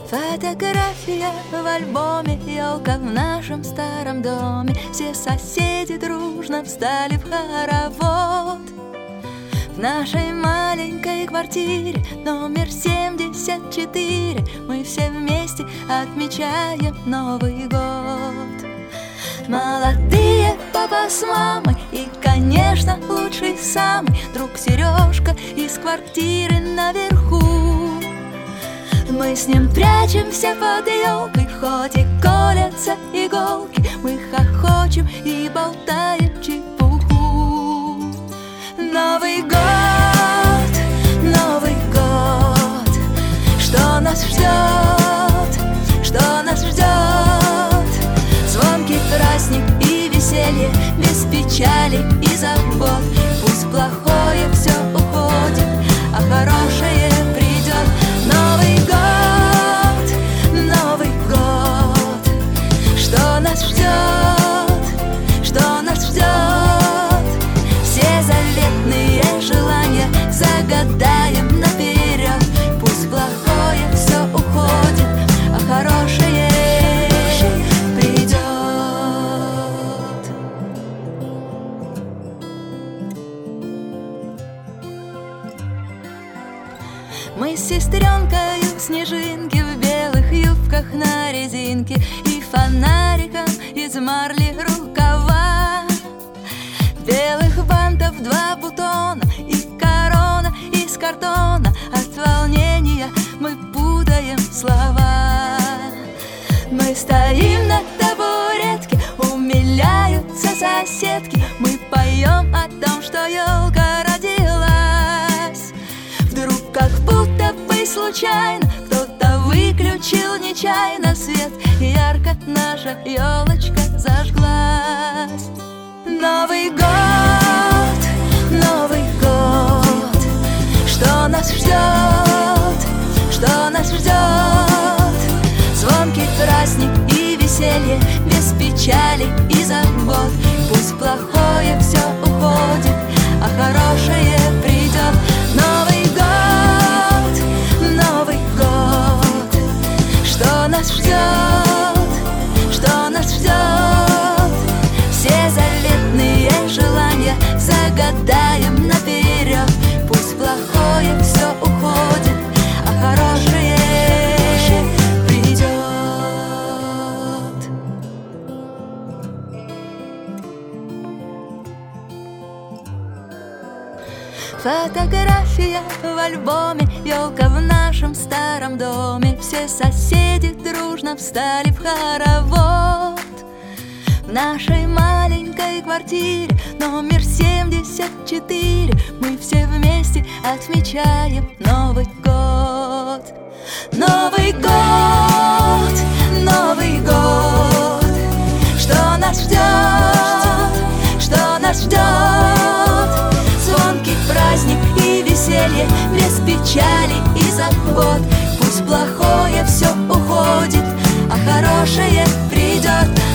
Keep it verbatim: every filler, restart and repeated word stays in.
Фотография в альбоме, елка в нашем старом доме. Все соседи дружно встали в хоровод. В нашей маленькой квартире номер семьдесят четыре мы все вместе отмечаем Новый год. Молодые папа с мамой и, конечно, лучший самый друг Сережка из квартиры наверху. Мы с ним прячемся под елкой, хоть и колятся иголки. Мы хохочем и болтаем чепуху. Новый год, Новый год, что нас ждет, что нас ждет? Звонкий праздник и веселье, без печали и забот. Пусть плохое все уходит, а хорошее придет. Новый год, Новый год, что нас ждет, что нас ждет? Все заветные желания загадаем наперед. Пусть плохое все уходит, а хорошее придет. Мы с сестренкой снежинки в белых юбках на резинке и фонариком из марли рукава. Белых бантов два бутона и корона из картона. От волнения мы путаем слова. Мы стоим на табуретке, умиляются соседки. Мы поем о том, что елка родилась. Вдруг, как будто бы случайно, кто-то выключил нечаянно свет, и ярко наша елочка зажглась. Новый год, Новый год, что нас ждет, что нас ждет? Звонкий праздник и веселье, без печали и забот. Пусть плохое все уходит, а хорошее придет. Новый год, Новый год, что нас ждет, что нас ждет? Все заветные желания загадаем наперед. Пусть плохое все уходит, а хорошее придет. Фотография в альбоме, елка в нашем старом доме. Все соседи дружно встали в хоровод. В нашей маленькой квартире номер семьдесят четыре мы все вместе отмечаем Новый год. Новый год, Новый год, что нас ждет, что нас ждет? Звонкий праздник и веселье, без печали и забот. Пусть плохое все уходит, а хорошее придет.